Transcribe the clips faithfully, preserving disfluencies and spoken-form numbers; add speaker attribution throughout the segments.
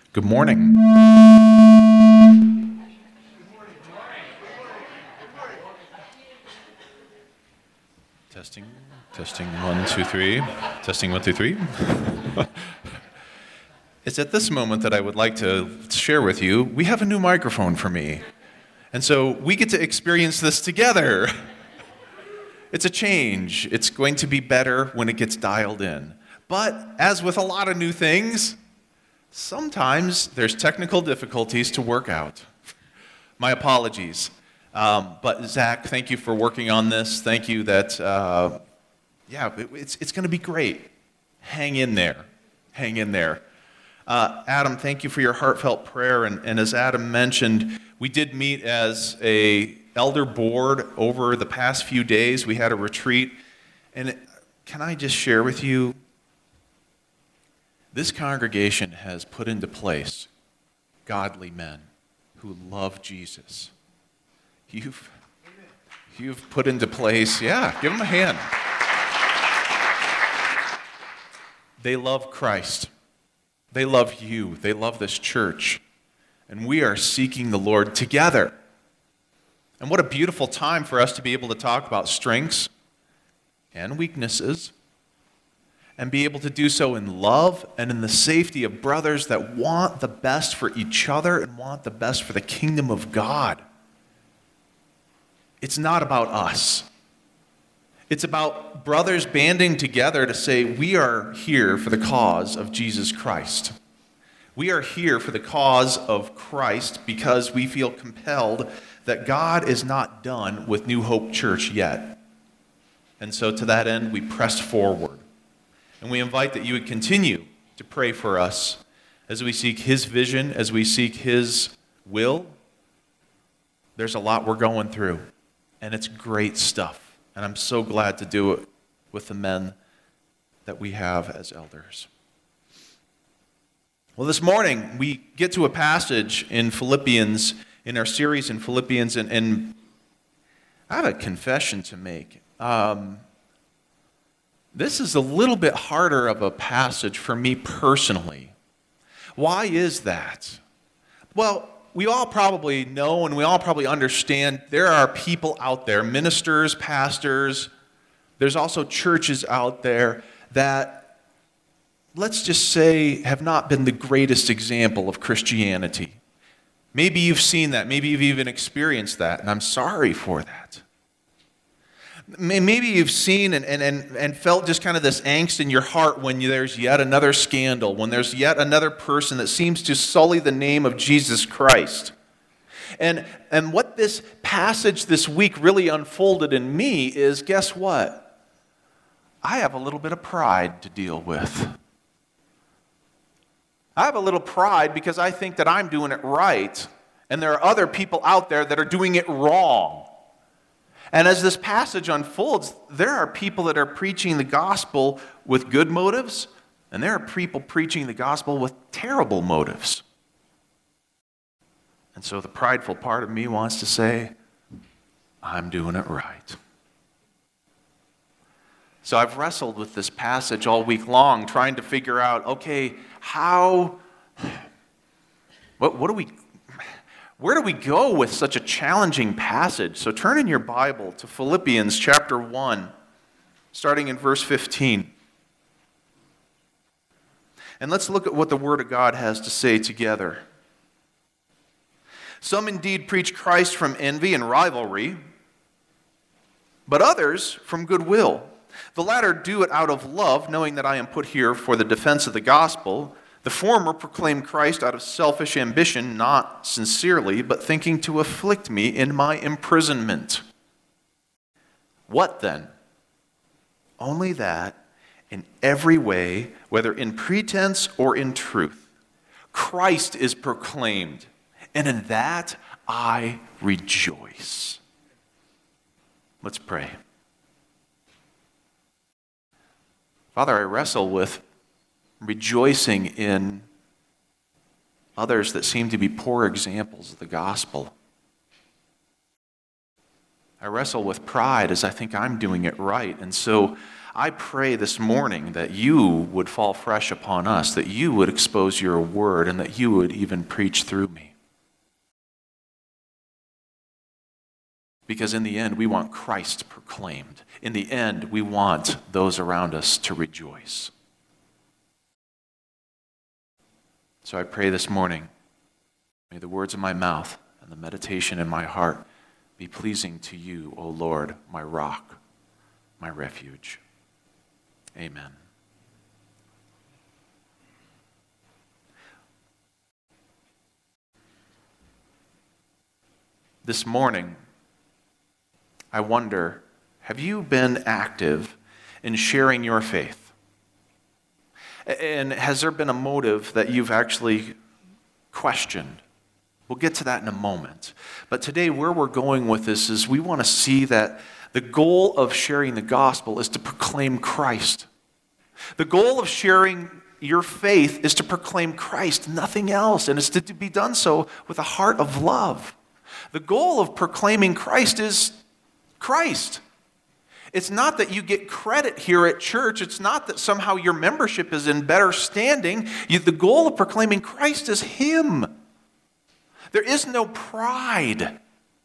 Speaker 1: Good morning. Testing, testing, one, two, three. Testing, one, two, three. It's at this moment that I would like to share with you, we have a new microphone for me. And so we get to experience this together. It's a change. It's going to be better when it gets dialed in. But as with a lot of new things, sometimes there's technical difficulties to work out. My apologies. Um, but Zach, thank you for working on this. Thank you that, uh, yeah, it, it's, it's going to be great. Hang in there. Hang in there. Uh, Adam, thank you for your heartfelt prayer. And, and as Adam mentioned, we did meet as a elder board over the past few days. We had a retreat. And it, can I just share with you, this congregation has put into place godly men who love Jesus. You've, you've put into place, yeah, give them a hand. They love Christ. They love you. They love this church. And we are seeking the Lord together. And what a beautiful time for us to be able to talk about strengths and weaknesses and be able to do so in love and in the safety of brothers that want the best for each other and want the best for the kingdom of God. It's not about us. It's about brothers banding together to say, we are here for the cause of Jesus Christ. We are here for the cause of Christ because we feel compelled that God is not done with New Hope Church yet. And so to that end, we press forward. And we invite that you would continue to pray for us as we seek His vision, as we seek His will. There's a lot we're going through. And it's great stuff. And I'm so glad to do it with the men that we have as elders. Well, this morning we get to a passage in Philippians, in our series in Philippians, and, and I have a confession to make. Um, this is a little bit harder of a passage for me personally. Why is that? Well, we all probably know and we all probably understand there are people out there, ministers, pastors, there's also churches out there that, let's just say, have not been the greatest example of Christianity. Maybe you've seen that, maybe you've even experienced that, and I'm sorry for that. Maybe you've seen and, and, and, and felt just kind of this angst in your heart when there's yet another scandal, when there's yet another person that seems to sully the name of Jesus Christ. And, and what this passage this week really unfolded in me is, guess what? I have a little bit of pride to deal with. I have a little pride because I think that I'm doing it right, and there are other people out there that are doing it wrong. And as this passage unfolds, there are people that are preaching the gospel with good motives, and there are people preaching the gospel with terrible motives. And so the prideful part of me wants to say, I'm doing it right. So I've wrestled with this passage all week long, trying to figure out, okay, how, what, what do we... Where do we go with such a challenging passage? So turn in your Bible to Philippians chapter one, starting in verse fifteen. And let's look at what the Word of God has to say together. Some indeed preach Christ from envy and rivalry, but others from goodwill. The latter do it out of love, knowing that I am put here for the defense of the gospel. The former proclaim Christ out of selfish ambition, not sincerely, but thinking to afflict me in my imprisonment. What then? Only that in every way, whether in pretense or in truth, Christ is proclaimed, and in that I rejoice. Let's pray. Father, I wrestle with rejoicing in others that seem to be poor examples of the gospel. I wrestle with pride as I think I'm doing it right. And so I pray this morning that you would fall fresh upon us, that you would expose your word, and that you would even preach through me. Because in the end, we want Christ proclaimed. In the end, we want those around us to rejoice. So I pray this morning, may the words of my mouth and the meditation in my heart be pleasing to you, O Lord, my rock, my refuge. Amen. This morning, I wonder, have you been active in sharing your faith? And has there been a motive that you've actually questioned? We'll get to that in a moment. But today, where we're going with this is we want to see that the goal of sharing the gospel is to proclaim Christ. The goal of sharing your faith is to proclaim Christ, nothing else, and it's to be done so with a heart of love. The goal of proclaiming Christ is Christ. It's not that you get credit here at church. It's not that somehow your membership is in better standing. You, the goal of proclaiming Christ is Him. There is no pride.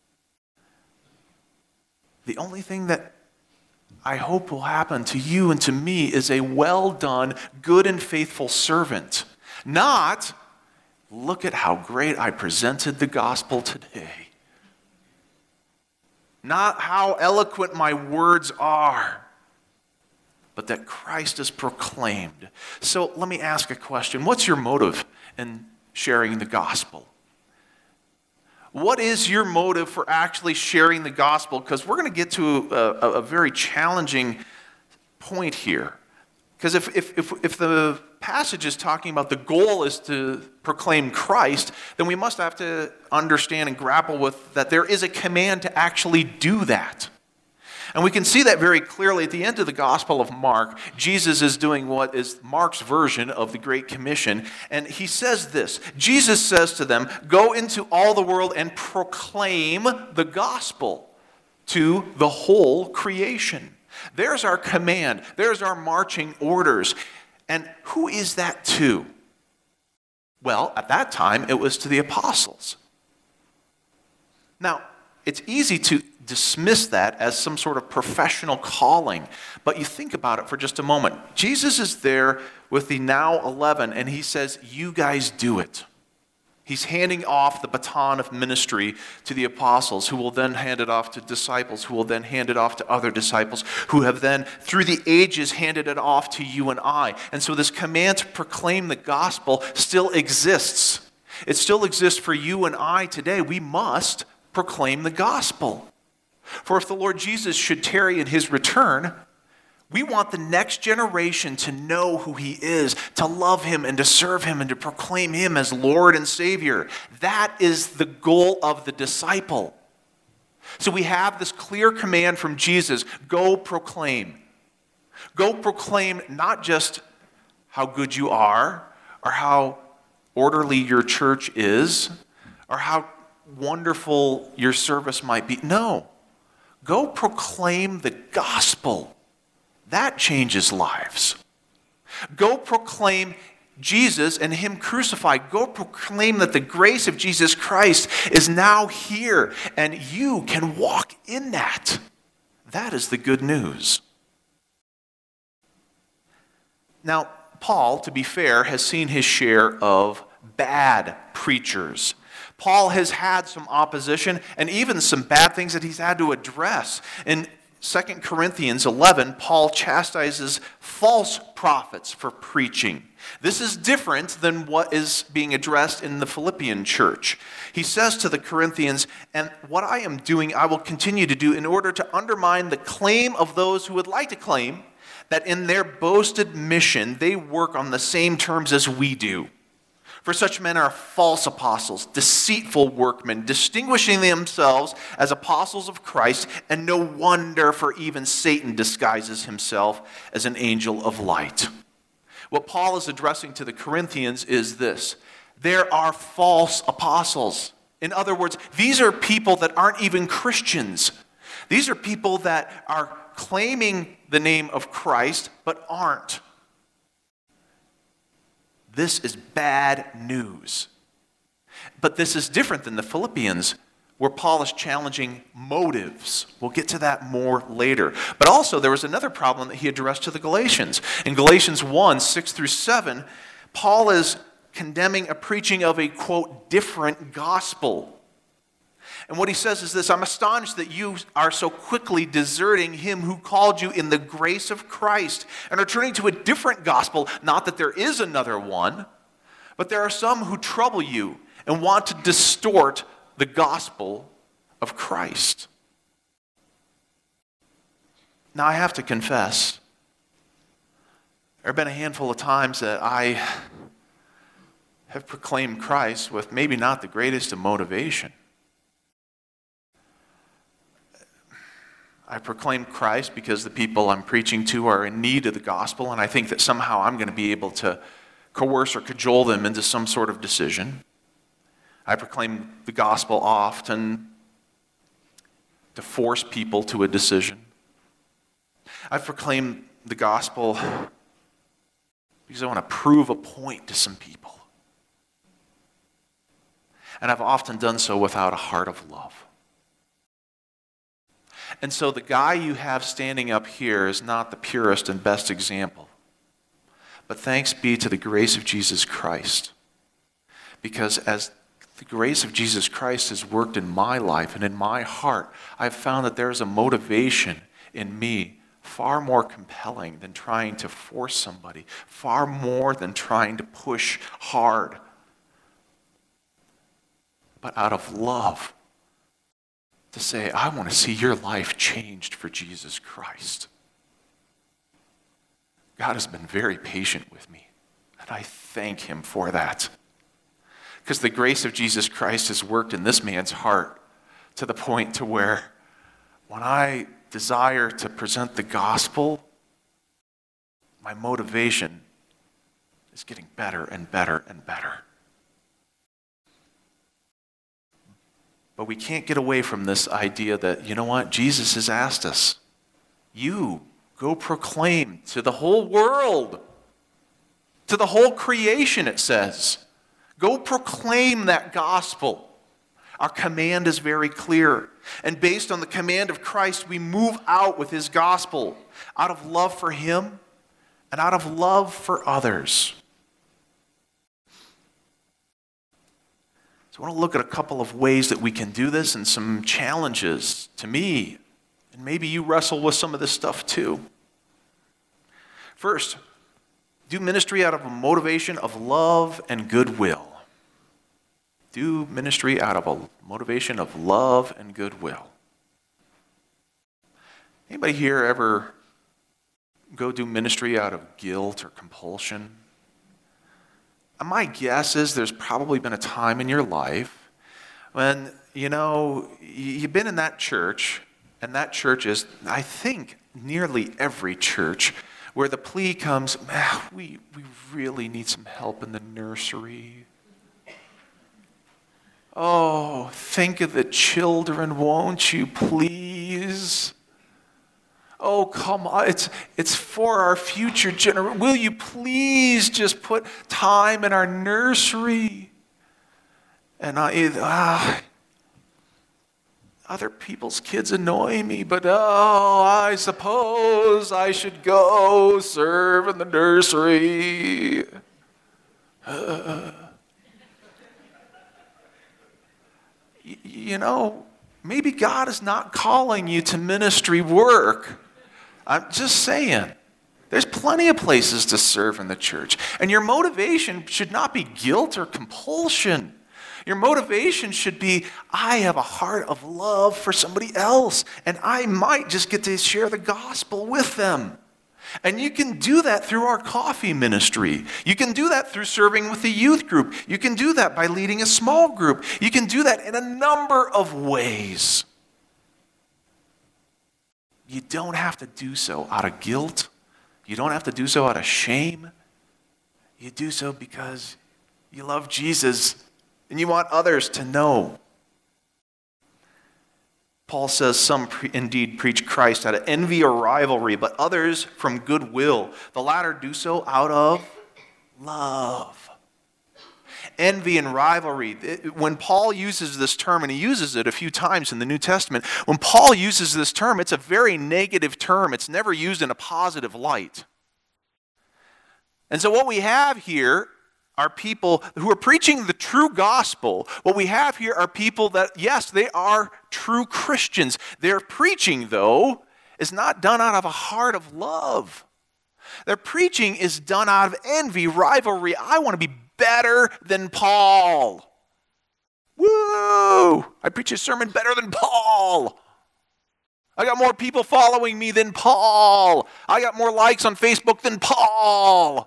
Speaker 1: The only thing that I hope will happen to you and to me is a well done, good and faithful servant. Not, look at how great I presented the gospel today. Not how eloquent my words are, but that Christ is proclaimed. So let me ask a question. What's your motive in sharing the gospel? What is your motive for actually sharing the gospel? Because we're going to get to a, a, a very challenging point here. Because if, if, if, if the passage is talking about the goal is to proclaim Christ, then we must have to understand and grapple with that there is a command to actually do that. And we can see that very clearly at the end of the Gospel of Mark. Jesus is doing what is Mark's version of the Great Commission. And he says this. Jesus says to them, "Go into all the world and proclaim the gospel to the whole creation." There's our command. There's our marching orders. And who is that to? Well, at that time, it was to the apostles. Now, it's easy to dismiss that as some sort of professional calling, but you think about it for just a moment. Jesus is there with the now eleven, and he says, "You guys do it." He's handing off the baton of ministry to the apostles, who will then hand it off to disciples, who will then hand it off to other disciples, who have then, through the ages, handed it off to you and I. And so this command to proclaim the gospel still exists. It still exists for you and I today. We must proclaim the gospel. For if the Lord Jesus should tarry in his return, we want the next generation to know who he is, to love him and to serve him and to proclaim him as Lord and Savior. That is the goal of the disciple. So we have this clear command from Jesus, go proclaim. Go proclaim not just how good you are or how orderly your church is or how wonderful your service might be. No. Go proclaim the gospel. That changes lives. Go proclaim Jesus and him crucified. Go proclaim that the grace of Jesus Christ is now here and you can walk in that. That is the good news. Now, Paul, to be fair, has seen his share of bad preachers. Paul has had some opposition and even some bad things that he's had to address. In Second Corinthians eleven, Paul chastises false prophets for preaching. This is different than what is being addressed in the Philippian church. He says to the Corinthians, "And what I am doing, I will continue to do in order to undermine the claim of those who would like to claim that in their boasted mission they work on the same terms as we do. For such men are false apostles, deceitful workmen, distinguishing themselves as apostles of Christ, and no wonder, for even Satan disguises himself as an angel of light." What Paul is addressing to the Corinthians is this: there are false apostles. In other words, these are people that aren't even Christians. These are people that are claiming the name of Christ but aren't. This is bad news. But this is different than the Philippians, where Paul is challenging motives. We'll get to that more later. But also, there was another problem that he addressed to the Galatians. In Galatians one, six through seven, Paul is condemning a preaching of a, quote, different gospel. And what he says is this: I'm astonished that you are so quickly deserting him who called you in the grace of Christ and are turning to a different gospel. Not that there is another one, but there are some who trouble you and want to distort the gospel of Christ. Now, I have to confess, there have been a handful of times that I have proclaimed Christ with maybe not the greatest of motivation. I proclaim Christ because the people I'm preaching to are in need of the gospel, and I think that somehow I'm going to be able to coerce or cajole them into some sort of decision. I proclaim the gospel often to force people to a decision. I proclaim the gospel because I want to prove a point to some people. And I've often done so without a heart of love. And so the guy you have standing up here is not the purest and best example. But thanks be to the grace of Jesus Christ. Because as the grace of Jesus Christ has worked in my life and in my heart, I've found that there's a motivation in me far more compelling than trying to force somebody, far more than trying to push hard. But out of love, to say, I want to see your life changed for Jesus Christ. God has been very patient with me, and I thank him for that. Because the grace of Jesus Christ has worked in this man's heart to the point to where when I desire to present the gospel, my motivation is getting better and better and better. But we can't get away from this idea that, you know what, Jesus has asked us, you go proclaim to the whole world, to the whole creation, it says. Go proclaim that gospel. Our command is very clear. And based on the command of Christ, we move out with his gospel out of love for him and out of love for others. So I want to look at a couple of ways that we can do this and some challenges to me. And maybe you wrestle with some of this stuff too. First, do ministry out of a motivation of love and goodwill. Do ministry out of a motivation of love and goodwill. Anybody here ever go do ministry out of guilt or compulsion? My guess is there's probably been a time in your life when, you know, you've been in that church, and that church is, I think, nearly every church, where the plea comes, ah, we, we really need some help in the nursery. Oh, think of the children, won't you please? Oh, come on, it's, it's for our future generation. Will you please just put time in our nursery? And I, ah, other people's kids annoy me, but oh, I suppose I should go serve in the nursery. Uh, You know, maybe God is not calling you to ministry work. I'm just saying. There's plenty of places to serve in the church. And your motivation should not be guilt or compulsion. Your motivation should be, I have a heart of love for somebody else, and I might just get to share the gospel with them. And you can do that through our coffee ministry. You can do that through serving with the youth group. You can do that by leading a small group. You can do that in a number of ways. You don't have to do so out of guilt. You don't have to do so out of shame. You do so because you love Jesus and you want others to know. Paul says some pre- indeed preach Christ out of envy or rivalry, but others from goodwill. The latter do so out of love. Envy and rivalry. When Paul uses this term, and he uses it a few times in the New Testament, when Paul uses this term, it's a very negative term. It's never used in a positive light. And so what we have here are people who are preaching the true gospel. What we have here are people that, yes, they are true Christians. Their preaching, though, is not done out of a heart of love. Their preaching is done out of envy, rivalry. I want to be better than Paul. Woo! I preach a sermon better than Paul. I got more people following me than Paul. I got more likes on Facebook than Paul.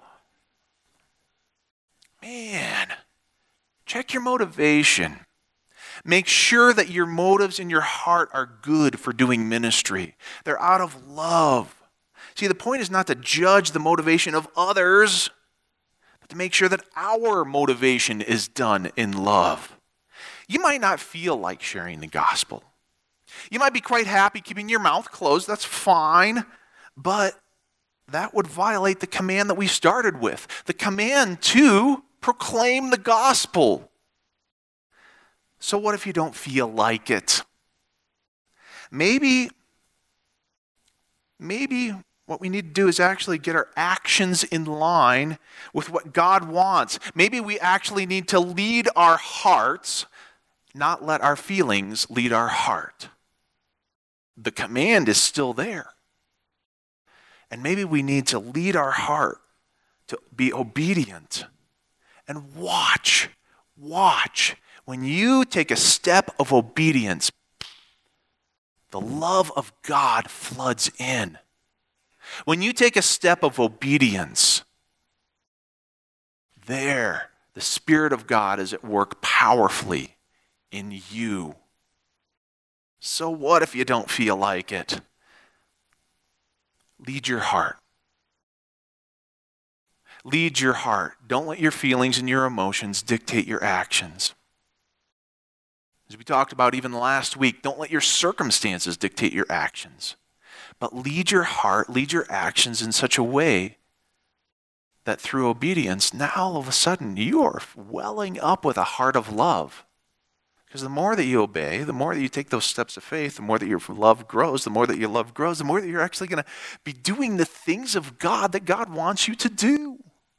Speaker 1: Man, check your motivation. Make sure that your motives in your heart are good for doing ministry. They're out of love. See, the point is not to judge the motivation of others, but to make sure that our motivation is done in love. You might not feel like sharing the gospel. You might be quite happy keeping your mouth closed. That's fine. But that would violate the command that we started with. The command to proclaim the gospel. So what if you don't feel like it? Maybe, maybe what we need to do is actually get our actions in line with what God wants. Maybe we actually need to lead our hearts, not let our feelings lead our heart. The command is still there. And maybe we need to lead our heart to be obedient. And watch, watch. When you take a step of obedience, the love of God floods in. When you take a step of obedience, there, the Spirit of God is at work powerfully in you. So what if you don't feel like it? Lead your heart. Lead your heart. Don't let your feelings and your emotions dictate your actions. As we talked about even last week, don't let your circumstances dictate your actions. But lead your heart, lead your actions in such a way that through obedience, now all of a sudden you are welling up with a heart of love. Because the more that you obey, the more that you take those steps of faith, the more that your love grows, the more that your love grows, the more that you're actually going to be doing the things of God that God wants you to do.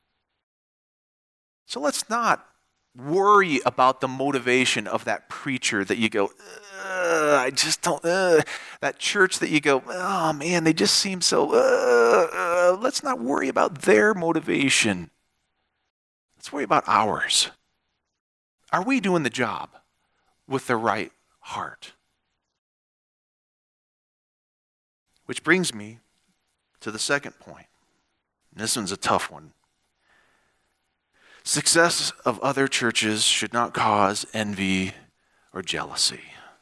Speaker 1: So let's not worry about the motivation of that preacher that you go, I just don't, uh, that church that you go, oh man, they just seem so, uh, uh. Let's not worry about their motivation. Let's worry about ours. Are we doing the job with the right heart? Which brings me to the second point. And this one's a tough one. Success of other churches should not cause envy or jealousy.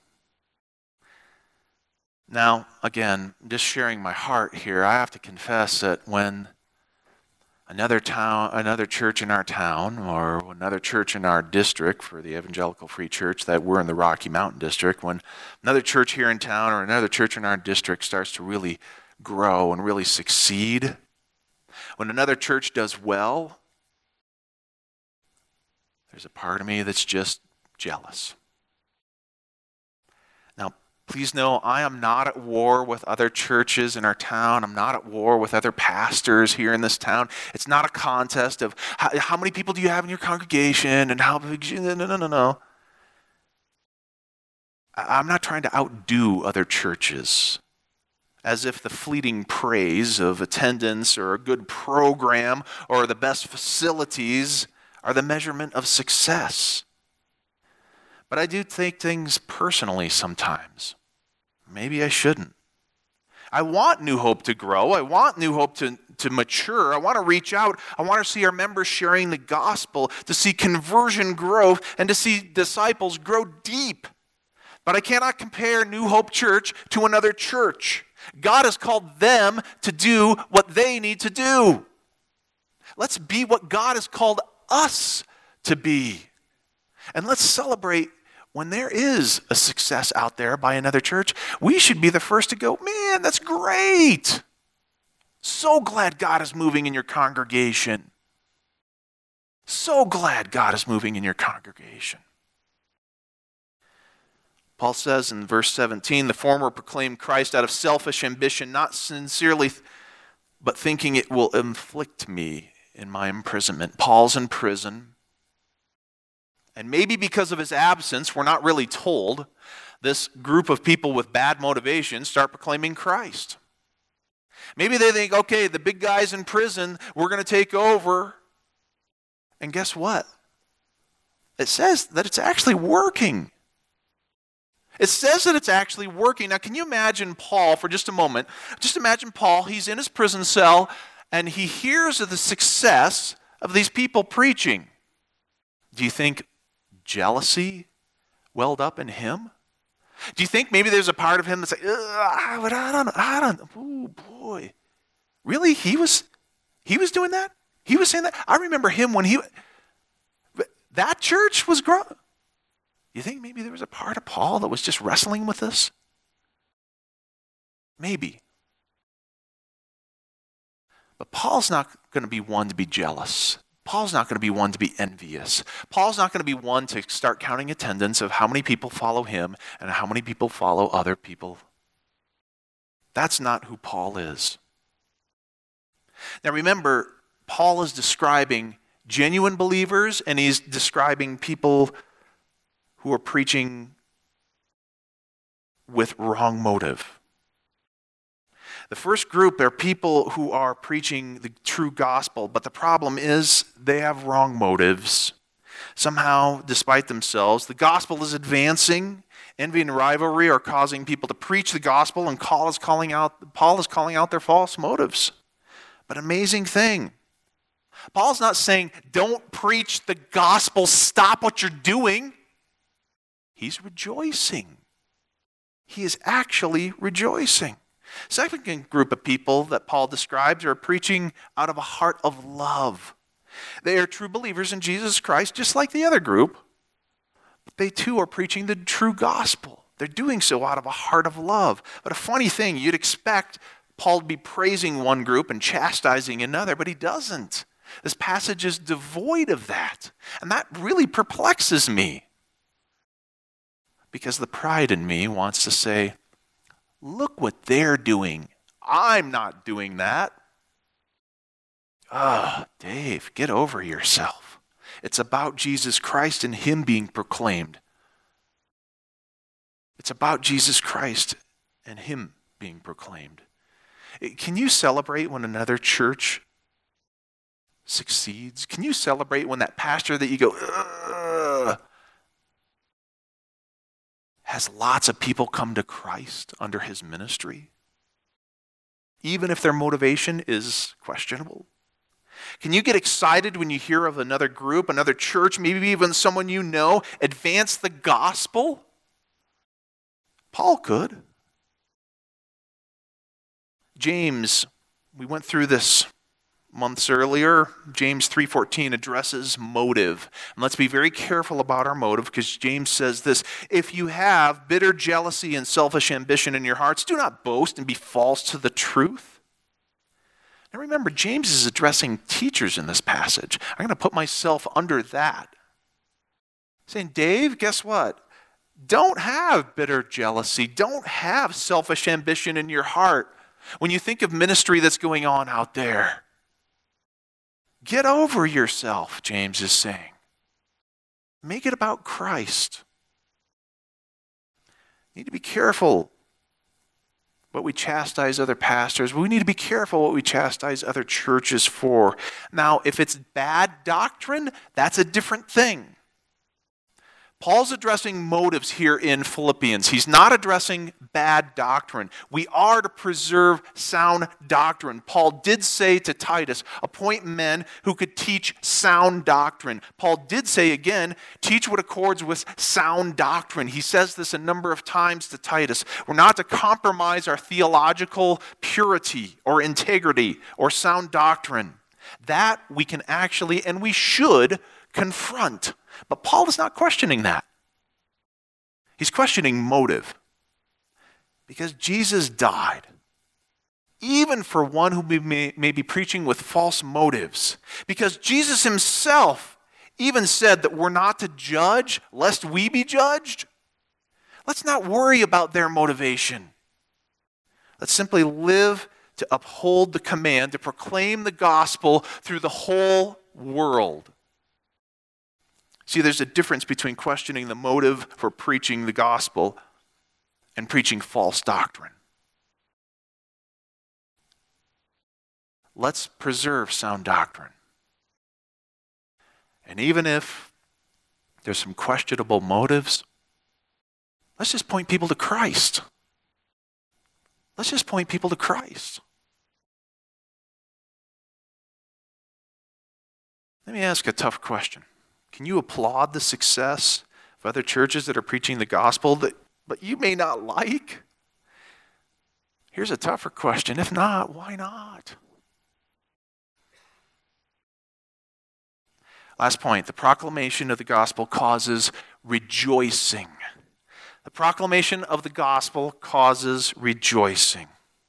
Speaker 1: Now, again, just sharing my heart here, I have to confess that when another town, another church in our town, or another church in our district for the Evangelical Free Church, that we're in the Rocky Mountain District, when another church here in town or another church in our district starts to really grow and really succeed, when another church does well, there's a part of me that's just jealous. Now, please know I am not at war with other churches in our town. I'm not at war with other pastors here in this town. It's not a contest of how, how many people do you have in your congregation and how big. No, no, no, no. I'm not trying to outdo other churches as if the fleeting praise of attendance or a good program or the best facilities are the measurement of success. But I do take things personally sometimes. Maybe I shouldn't. I want New Hope to grow. I want New Hope to, to mature. I want to reach out. I want to see our members sharing the gospel, to see conversion growth, and to see disciples grow deep. But I cannot compare New Hope Church to another church. God has called them to do what they need to do. Let's be what God has called us to be. And let's celebrate when there is a success out there by another church, we should be the first to go, man, that's great. So glad God is moving in your congregation. So glad God is moving in your congregation. Paul says in verse seventeen, the former proclaimed Christ out of selfish ambition, not sincerely, but thinking it will inflict me in my imprisonment. Paul's in prison. And maybe because of his absence, we're not really told, this group of people with bad motivation start proclaiming Christ. Maybe they think, okay, the big guy's in prison, we're going to take over. And guess what? It says that it's actually working. It says that it's actually working. Now, can you imagine Paul for just a moment? Just imagine Paul, he's in his prison cell, and he hears of the success of these people preaching. Do you think jealousy welled up in him? Do you think maybe there's a part of him that's like, but I don't know, I don't know, oh boy. Really? He was, he was doing that? He was saying that? I remember him when he, that church was growing. You think maybe there was a part of Paul that was just wrestling with this? Maybe. But Paul's not going to be one to be jealous. Paul's not going to be one to be envious. Paul's not going to be one to start counting attendance of how many people follow him and how many people follow other people. That's not who Paul is. Now remember, Paul is describing genuine believers, and he's describing people who are preaching with wrong motive. The first group are people who are preaching the true gospel, but the problem is they have wrong motives. Somehow, despite themselves, the gospel is advancing. Envy and rivalry are causing people to preach the gospel, and Paul is calling out, Paul is calling out their false motives. But amazing thing, Paul's not saying, don't preach the gospel, stop what you're doing. He's rejoicing. He is actually rejoicing. Second group of people that Paul describes are preaching out of a heart of love. They are true believers in Jesus Christ, just like the other group. But they too are preaching the true gospel. They're doing so out of a heart of love. But a funny thing, you'd expect Paul to be praising one group and chastising another, but he doesn't. This passage is devoid of that. And that really perplexes me. Because the pride in me wants to say, look what they're doing. I'm not doing that. Ah, oh, Dave, get over yourself. It's about Jesus Christ and him being proclaimed. It's about Jesus Christ and him being proclaimed. Can you celebrate when another church succeeds? Can you celebrate when that pastor that you go, ugh, has lots of people come to Christ under his ministry, even if their motivation is questionable? Can you get excited when you hear of another group, another church, maybe even someone you know, advance the gospel? Paul could. James, we went through this months earlier. James three fourteen addresses motive. And let's be very careful about our motive, because James says this: if you have bitter jealousy and selfish ambition in your hearts, do not boast and be false to the truth. Now remember, James is addressing teachers in this passage. I'm going to put myself under that. Saying, Dave, guess what? Don't have bitter jealousy. Don't have selfish ambition in your heart. When you think of ministry that's going on out there, get over yourself, James is saying. Make it about Christ. You need to be careful what we chastise other pastors. We need to be careful what we chastise other churches for. Now, if it's bad doctrine, that's a different thing. Paul's addressing motives here in Philippians. He's not addressing bad doctrine. We are to preserve sound doctrine. Paul did say to Titus, appoint men who could teach sound doctrine. Paul did say again, teach what accords with sound doctrine. He says this a number of times to Titus. We're not to compromise our theological purity or integrity or sound doctrine. That we can actually, and we should, confront. But Paul is not questioning that. He's questioning motive. Because Jesus died, even for one who may, may be preaching with false motives. Because Jesus himself even said that we're not to judge lest we be judged. Let's not worry about their motivation. Let's simply live to uphold the command to proclaim the gospel through the whole world. See, there's a difference between questioning the motive for preaching the gospel and preaching false doctrine. Let's preserve sound doctrine. And even if there's some questionable motives, let's just point people to Christ. Let's just point people to Christ. Let me ask a tough question. Can you applaud the success of other churches that are preaching the gospel that but you may not like? Here's a tougher question. If not, why not? Last point, the proclamation of the gospel causes rejoicing. The proclamation of the gospel causes rejoicing.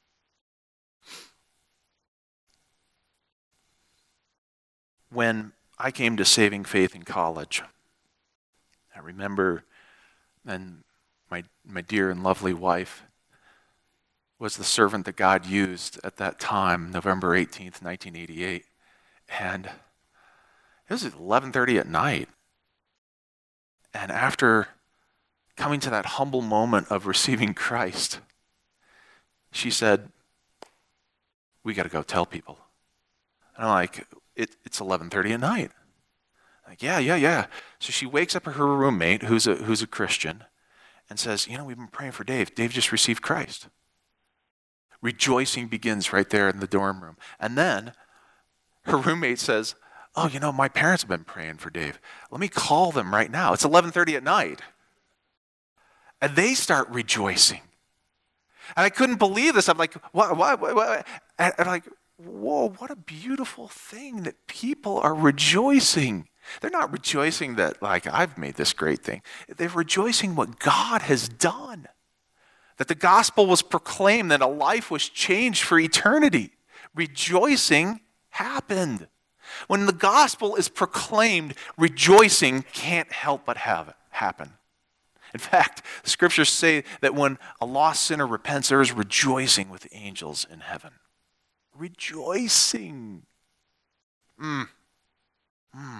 Speaker 1: When I came to saving faith in college, I remember then my, my dear and lovely wife was the servant that God used at that time, November eighteenth, nineteen eighty-eight. And it was eleven thirty at night. And after coming to that humble moment of receiving Christ, she said, we got to go tell people. And I'm like, it, it's eleven thirty at night. I'm like, yeah, yeah, yeah. So she wakes up her roommate, who's a, who's a Christian, and says, you know, we've been praying for Dave. Dave just received Christ. Rejoicing begins right there in the dorm room. And then her roommate says, oh, you know, my parents have been praying for Dave. Let me call them right now. It's eleven thirty at night. And they start rejoicing. And I couldn't believe this. I'm like, what, what, what, what? And I'm like, whoa, what a beautiful thing that people are rejoicing. They're not rejoicing that, like, I've made this great thing. They're rejoicing what God has done. That the gospel was proclaimed, that a life was changed for eternity. Rejoicing happened. When the gospel is proclaimed, rejoicing can't help but have it happen. In fact, the scriptures say that when a lost sinner repents, there is rejoicing with the angels in heaven. Rejoicing. Mm. Mm.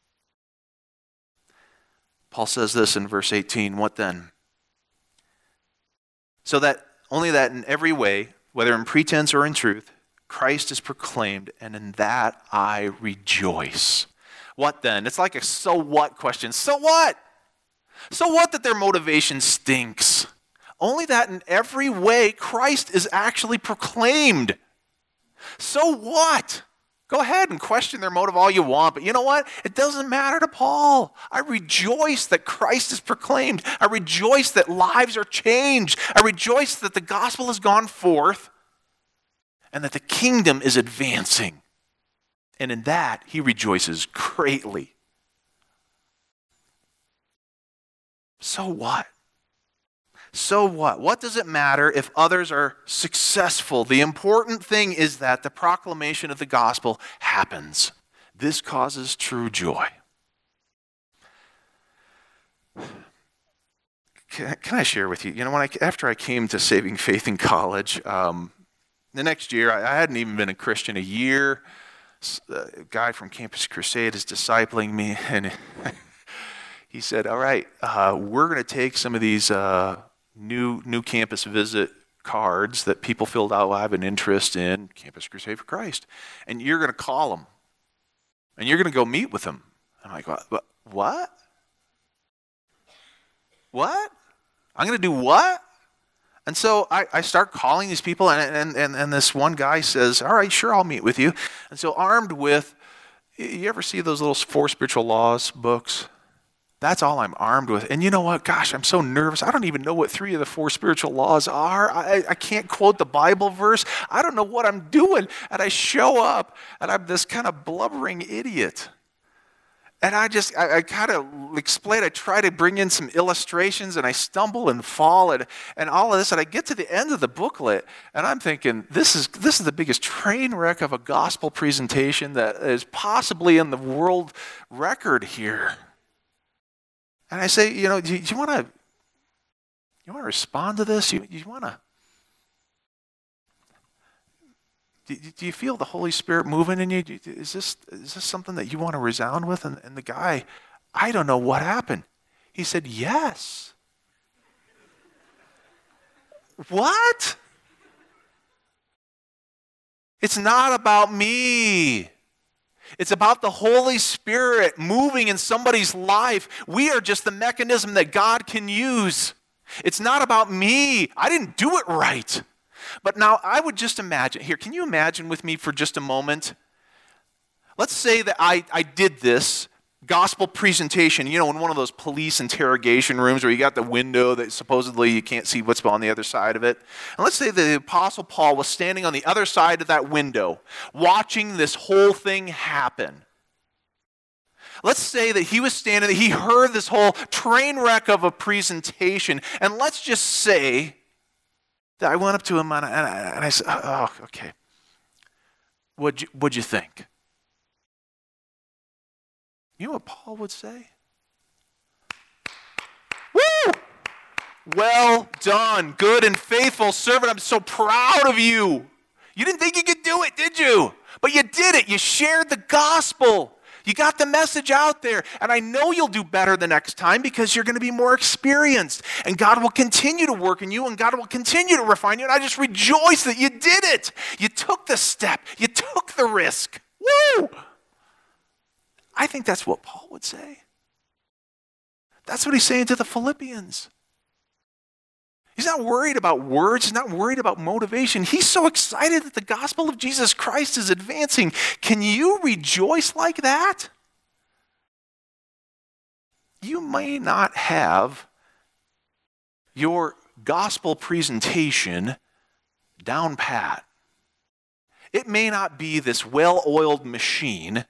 Speaker 1: Paul says this in verse eighteen, what then? So that, only that in every way, whether in pretense or in truth, Christ is proclaimed, and in that I rejoice. What then? It's like a so what question. So what? So what that their motivation stinks? Only that in every way Christ is actually proclaimed. So what? Go ahead and question their motive all you want, but you know what? It doesn't matter to Paul. I rejoice that Christ is proclaimed. I rejoice that lives are changed. I rejoice that the gospel has gone forth and that the kingdom is advancing. And in that, he rejoices greatly. So what? So what? What does it matter if others are successful? The important thing is that the proclamation of the gospel happens. This causes true joy. Can, can I share with you? You know, when I, after I came to saving faith in college, um, the next year, I, I hadn't even been a Christian a year. A guy from Campus Crusade is discipling me, and he said, all right, uh, we're going to take some of these uh, new new campus visit cards that people filled out who have an interest in Campus Crusade for Christ, and you're going to call them, and you're going to go meet with them. I'm like, what? What? What? I'm going to do what? And so I, I start calling these people, and, and, and, and this one guy says, all right, sure, I'll meet with you. And so armed with, you ever see those little Four Spiritual Laws books? That's all I'm armed with. And you know what? Gosh, I'm so nervous. I don't even know what three of the four spiritual laws are. I, I can't quote the Bible verse. I don't know what I'm doing. And I show up, and I'm this kind of blubbering idiot. And I just, I, I kind of explain, I try to bring in some illustrations, and I stumble and fall, and, and all of this, and I get to the end of the booklet, and I'm thinking, this is this is the biggest train wreck of a gospel presentation that is possibly in the world record here. And I say, you know, do you, do you want to, you want to respond to this? You, you want to, do, do you feel the Holy Spirit moving in you? Do, is this is this something that you want to resound with? And, and the guy, I don't know what happened. He said, yes. What? It's not about me. It's about the Holy Spirit moving in somebody's life. We are just the mechanism that God can use. It's not about me. I didn't do it right. But now I would just imagine, here, can you imagine with me for just a moment? Let's say that I, I did this gospel presentation, you know, in one of those police interrogation rooms where you got the window that supposedly you can't see what's on the other side of it. And let's say the Apostle Paul was standing on the other side of that window, watching this whole thing happen. Let's say that he was standing there, he heard this whole train wreck of a presentation, and let's just say that I went up to him and I, and I, and I said, oh, okay, what'd you, what'd you think? You know what Paul would say? Woo! Well done, good and faithful servant. I'm so proud of you. You didn't think you could do it, did you? But you did it. You shared the gospel. You got the message out there. And I know you'll do better the next time because you're going to be more experienced. And God will continue to work in you, and God will continue to refine you. And I just rejoice that you did it. You took the step. You took the risk. Woo! I think that's what Paul would say. That's what he's saying to the Philippians. He's not worried about words. He's not worried about motivation. He's so excited that the gospel of Jesus Christ is advancing. Can you rejoice like that? You may not have your gospel presentation down pat. It may not be this well-oiled machine,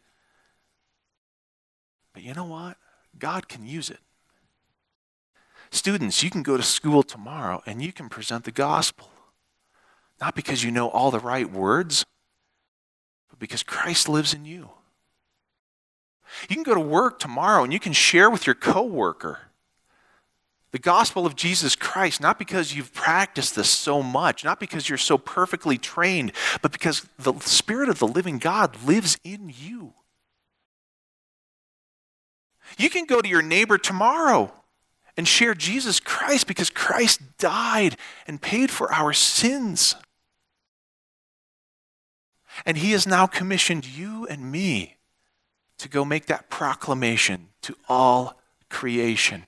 Speaker 1: but you know what? God can use it. Students, you can go to school tomorrow and you can present the gospel. Not because you know all the right words, but because Christ lives in you. You can go to work tomorrow and you can share with your coworker the gospel of Jesus Christ, not because you've practiced this so much, not because you're so perfectly trained, but because the Spirit of the living God lives in you. You can go to your neighbor tomorrow and share Jesus Christ because Christ died and paid for our sins. And he has now commissioned you and me to go make that proclamation to all creation.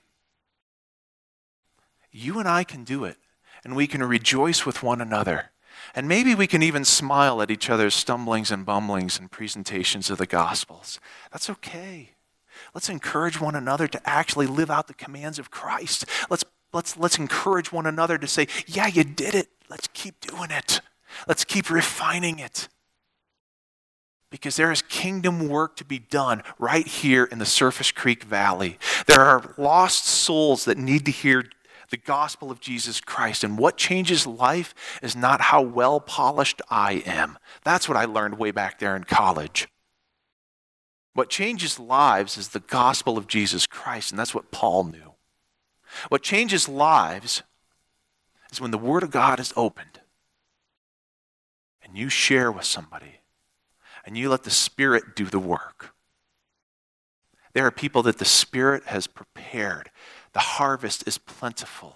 Speaker 1: You and I can do it, and we can rejoice with one another. And maybe we can even smile at each other's stumblings and bumblings and presentations of the Gospels. That's okay. Let's encourage one another to actually live out the commands of Christ. Let's, let's, let's encourage one another to say, yeah, you did it. Let's keep doing it. Let's keep refining it. Because there is kingdom work to be done right here in the Surface Creek Valley. There are lost souls that need to hear the gospel of Jesus Christ. And what changes life is not how well polished I am. That's what I learned way back there in college. What changes lives is the gospel of Jesus Christ, and that's what Paul knew. What changes lives is when the Word of God is opened and you share with somebody and you let the Spirit do the work. There are people that the Spirit has prepared. The harvest is plentiful.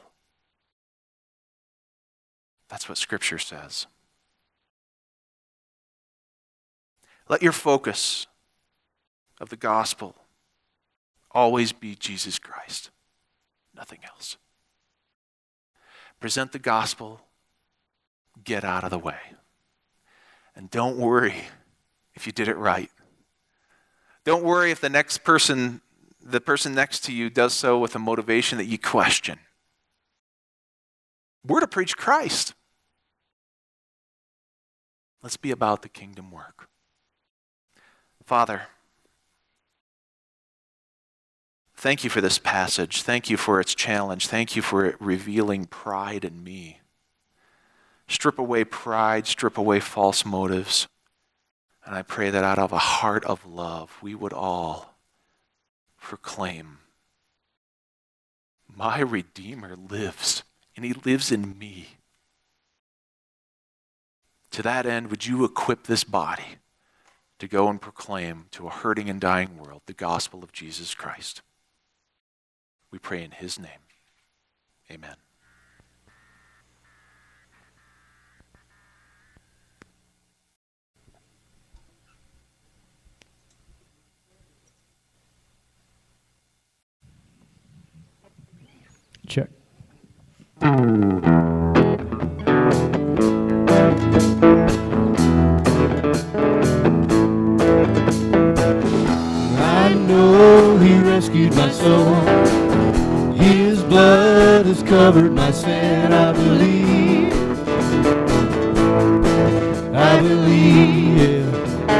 Speaker 1: That's what Scripture says. Let your focus of the gospel always be Jesus Christ, nothing else. Present the gospel, get out of the way. And don't worry if you did it right. Don't worry if the next person, the person next to you does so with a motivation that you question. We're to preach Christ. Let's be about the kingdom work. Father, Thank you for this passage. Thank you for its challenge. Thank you for it revealing pride in me. Strip away pride, strip away false motives. And I pray that out of a heart of love, we would all proclaim, my Redeemer lives, and he lives in me. To that end, would you equip this body to go and proclaim to a hurting and dying world the gospel of Jesus Christ? We pray in his name. Amen.
Speaker 2: Check.
Speaker 3: I know he rescued my soul. His blood has covered my sin. I believe. I believe, yeah.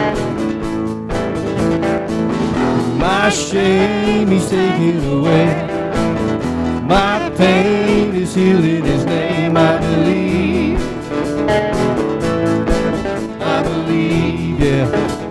Speaker 3: My shame he's taken away. My pain is healed in his name. I believe. I believe, yeah.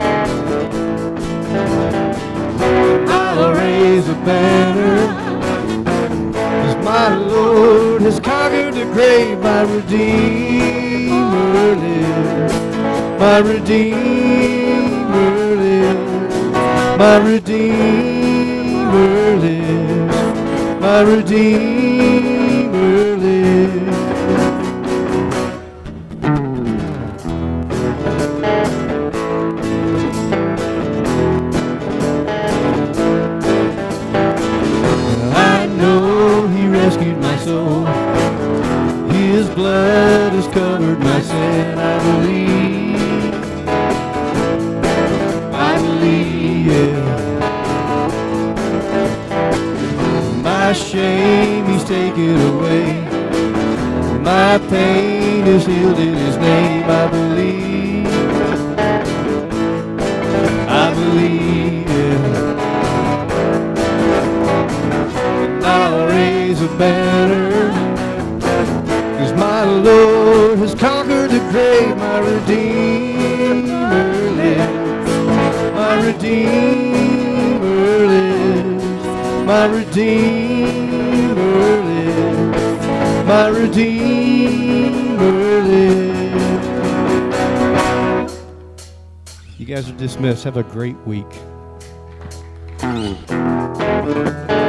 Speaker 3: I'll raise a banner, 'cause my Lord has conquered the grave. My Redeemer lives. My Redeemer lives. My Redeemer lives. My Redeemer lives. I know he rescued my soul. His blood has covered my sin. I believe. I believe, yeah. My shame he's taken away. My pain is healed in his name. I believe. I believe, yeah. And I'll raise a banner, 'cause my Lord has conquered the grave. My Redeemer lives. My Redeemer lives. My Redeemer lives. My Redeemer lives.
Speaker 2: You guys are dismissed. Have a great week.